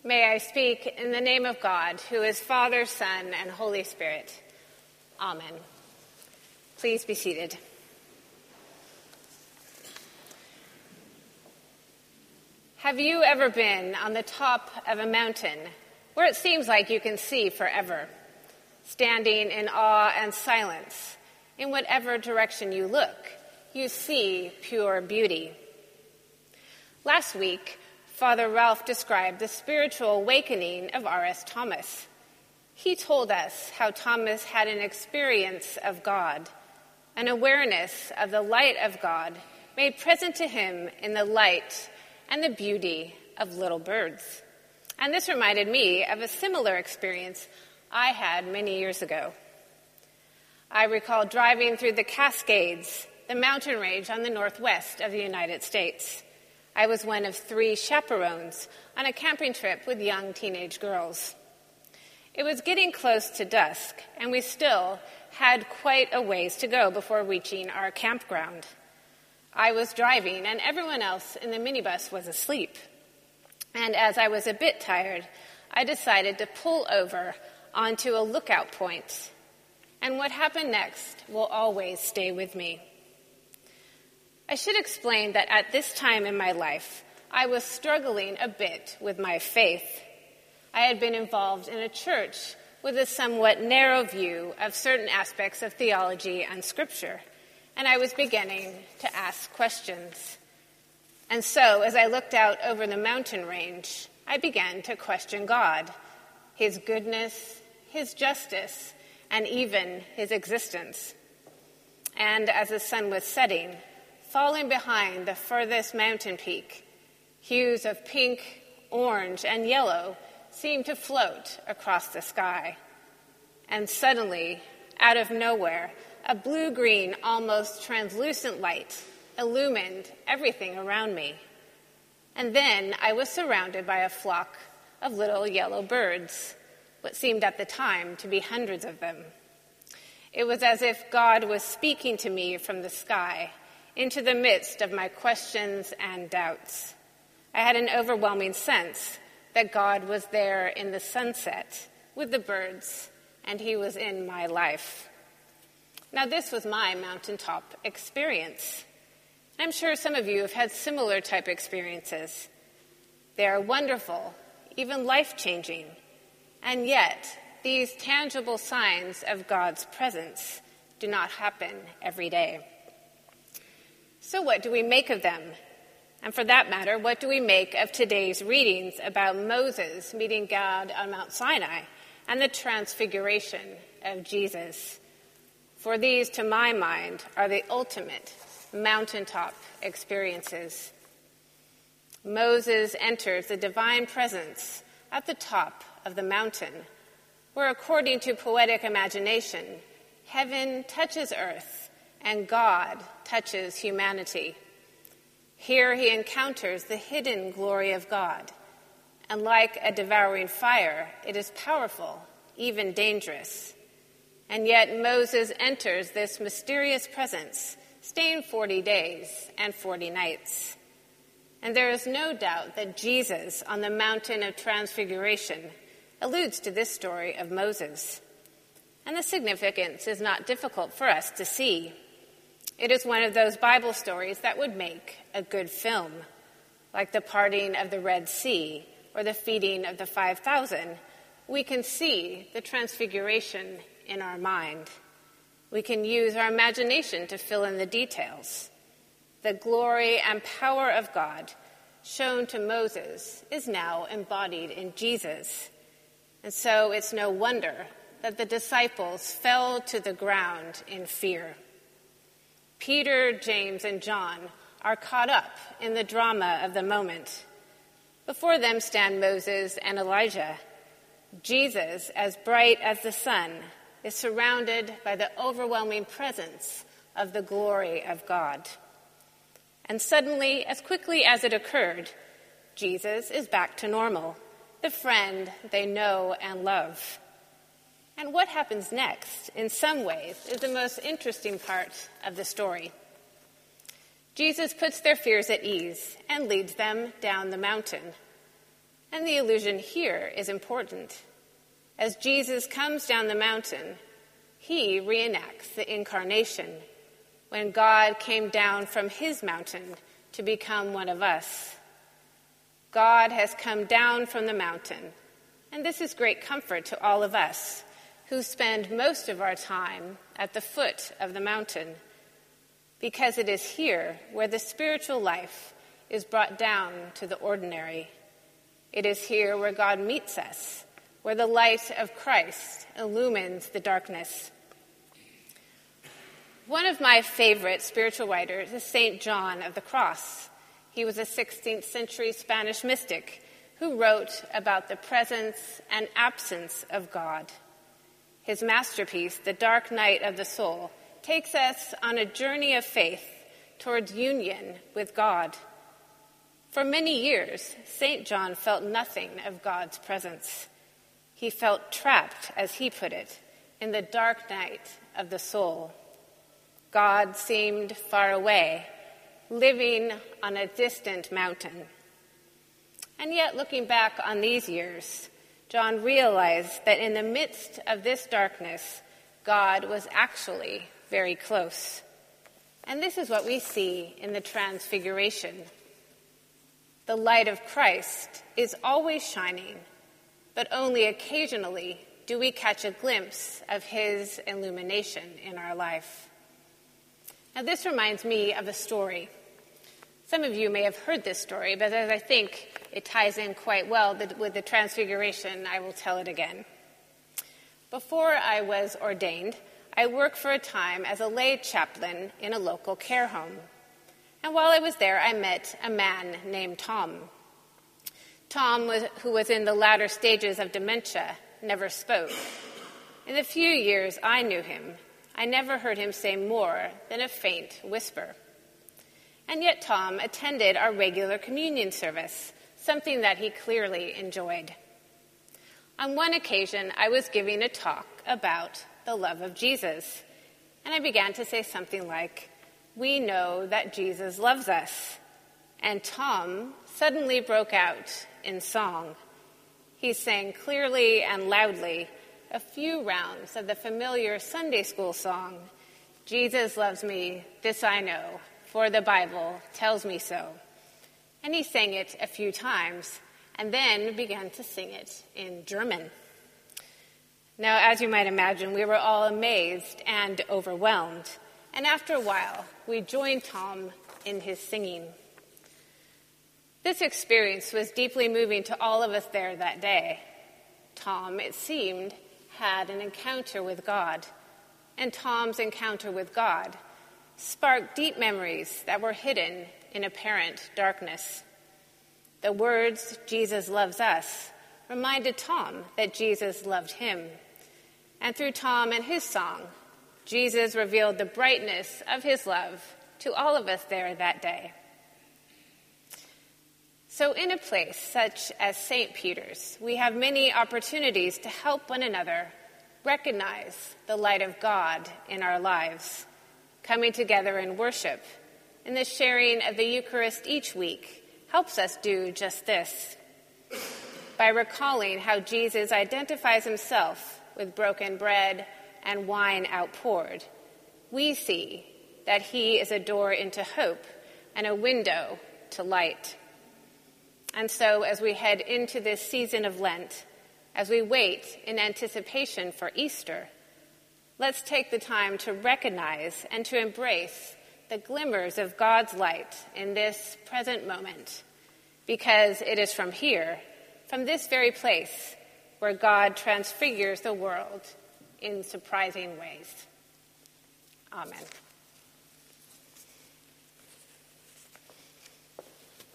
May I speak in the name of God, who is Father, Son, and Holy Spirit. Amen. Please be seated. Have you ever been on the top of a mountain where it seems like you can see forever, standing in awe and silence? In whatever direction you look, you see pure beauty. Last week, Father Ralph described the spiritual awakening of R.S. Thomas. He told us how Thomas had an experience of God, an awareness of the light of God made present to him in the light and the beauty of little birds. And this reminded me of a similar experience I had many years ago. I recall driving through the Cascades, the mountain range on the northwest of the United States. I was one of 3 chaperones on a camping trip with young teenage girls. It was getting close to dusk, and we still had quite a ways to go before reaching our campground. I was driving, and everyone else in the minibus was asleep. And as I was a bit tired, I decided to pull over onto a lookout point. And what happened next will always stay with me. I should explain that at this time in my life, I was struggling a bit with my faith. I had been involved in a church with a somewhat narrow view of certain aspects of theology and scripture, and I was beginning to ask questions. And so, as I looked out over the mountain range, I began to question God, his goodness, his justice, and even his existence. And as the sun was setting, falling behind the furthest mountain peak, hues of pink, orange, and yellow seemed to float across the sky. And suddenly, out of nowhere, a blue-green, almost translucent light illumined everything around me. And then I was surrounded by a flock of little yellow birds, what seemed at the time to be hundreds of them. It was as if God was speaking to me from the sky, into the midst of my questions and doubts. I had an overwhelming sense that God was there in the sunset with the birds, and he was in my life. Now, this was my mountaintop experience. I'm sure some of you have had similar type experiences. They are wonderful, even life-changing, and yet these tangible signs of God's presence do not happen every day. So what do we make of them? And for that matter, what do we make of today's readings about Moses meeting God on Mount Sinai and the transfiguration of Jesus? For these, to my mind, are the ultimate mountaintop experiences. Moses enters the divine presence at the top of the mountain, where, according to poetic imagination, heaven touches earth and God touches humanity. Here he encounters the hidden glory of God, and like a devouring fire, it is powerful, even dangerous. And yet Moses enters this mysterious presence, staying 40 days and 40 nights. And there is no doubt that Jesus on the mountain of transfiguration alludes to this story of Moses. And the significance is not difficult for us to see. It is one of those Bible stories that would make a good film, like the parting of the Red Sea or the feeding of the 5,000. We can see the transfiguration in our mind. We can use our imagination to fill in the details. The glory and power of God shown to Moses is now embodied in Jesus. And so it's no wonder that the disciples fell to the ground in fear. Peter, James, and John are caught up in the drama of the moment. Before them stand Moses and Elijah. Jesus, as bright as the sun, is surrounded by the overwhelming presence of the glory of God. And suddenly, as quickly as it occurred, Jesus is back to normal, the friend they know and love. And what happens next, in some ways, is the most interesting part of the story. Jesus puts their fears at ease and leads them down the mountain. And the allusion here is important. As Jesus comes down the mountain, he reenacts the incarnation, when God came down from his mountain to become one of us. God has come down from the mountain, and this is great comfort to all of us who spend most of our time at the foot of the mountain, because it is here where the spiritual life is brought down to the ordinary. It is here where God meets us, where the light of Christ illumines the darkness. One of my favorite spiritual writers is St. John of the Cross. He was a 16th century Spanish mystic who wrote about the presence and absence of God. His masterpiece, The Dark Night of the Soul, takes us on a journey of faith towards union with God. For many years, St. John felt nothing of God's presence. He felt trapped, as he put it, in the dark night of the soul. God seemed far away, living on a distant mountain. And yet, looking back on these years, John realized that in the midst of this darkness, God was actually very close. And this is what we see in the Transfiguration. The light of Christ is always shining, but only occasionally do we catch a glimpse of his illumination in our life. Now, this reminds me of a story. Some of you may have heard this story, but as I think it ties in quite well with the Transfiguration, I will tell it again. Before I was ordained, I worked for a time as a lay chaplain in a local care home. And while I was there, I met a man named Tom. Tom, who was in the latter stages of dementia, never spoke. In the few years I knew him, I never heard him say more than a faint whisper. And yet Tom attended our regular communion service, something that he clearly enjoyed. On one occasion, I was giving a talk about the love of Jesus, and I began to say something like, "We know that Jesus loves us." And Tom suddenly broke out in song. He sang clearly and loudly a few rounds of the familiar Sunday school song, "Jesus loves me, this I know, for the Bible tells me so." And he sang it a few times, and then began to sing it in German. Now, as you might imagine, we were all amazed and overwhelmed, and after a while, we joined Tom in his singing. This experience was deeply moving to all of us there that day. Tom, it seemed, had an encounter with God, and Tom's encounter with God sparked deep memories that were hidden in apparent darkness. The words, "Jesus loves us," reminded Tom that Jesus loved him. And through Tom and his song, Jesus revealed the brightness of his love to all of us there that day. So in a place such as St. Peter's, we have many opportunities to help one another recognize the light of God in our lives. Coming together in worship and the sharing of the Eucharist each week helps us do just this. By recalling how Jesus identifies himself with broken bread and wine outpoured, we see that he is a door into hope and a window to light. And so as we head into this season of Lent, as we wait in anticipation for Easter, let's take the time to recognize and to embrace the glimmers of God's light in this present moment, because it is from here, from this very place, where God transfigures the world in surprising ways. Amen.